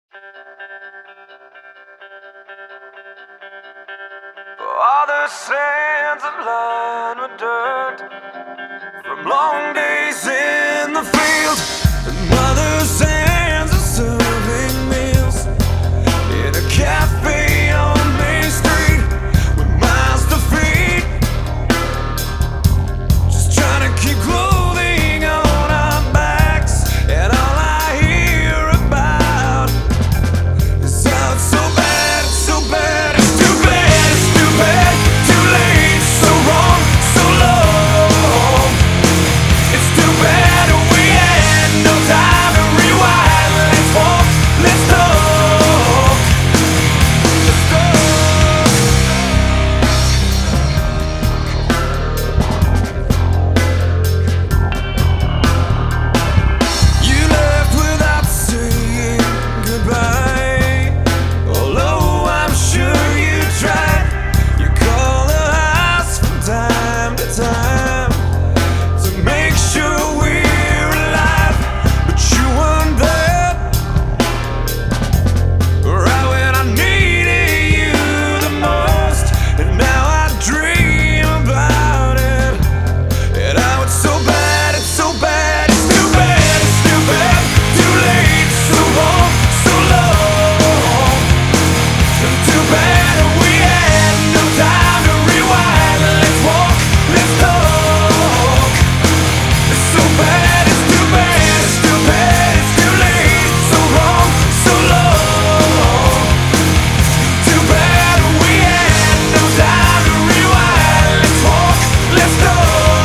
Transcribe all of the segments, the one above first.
All the sands are lined with dirt from long days in the field, and mother's hands are serving meals in a cafe on Main Street with miles to feed. Just trying to keep clothing on our backs, and all I hear about is how it's so bad, it's so bad, it's too bad, it's too bad, too late, so wrong, so low. It's too bad we had no time to rewind. Let's walk, let's talk, let's talk. You left without saying goodbye, although I'm sure you tried. You call the house from time to time to make sure we're alive, but you weren't there right when I needed you the most. And now I dream about it, and how it's so bad, it's so bad, it's too bad, it's too bad, too late, so wrong, so low. Too bad we had no time to rewind. Let's walk, let's talk. It's so bad, it's too bad, it's too bad, it's too late, so wrong, so low. Too bad we had no time to rewind. Let's walk, let's talk.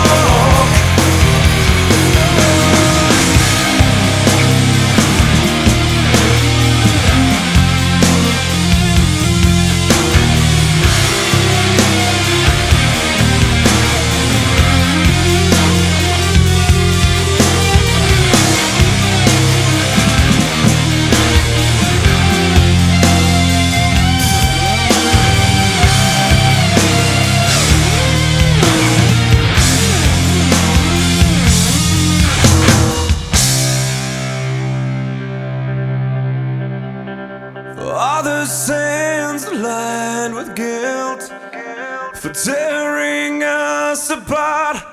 All the sands are lined with guilt for tearing us apart.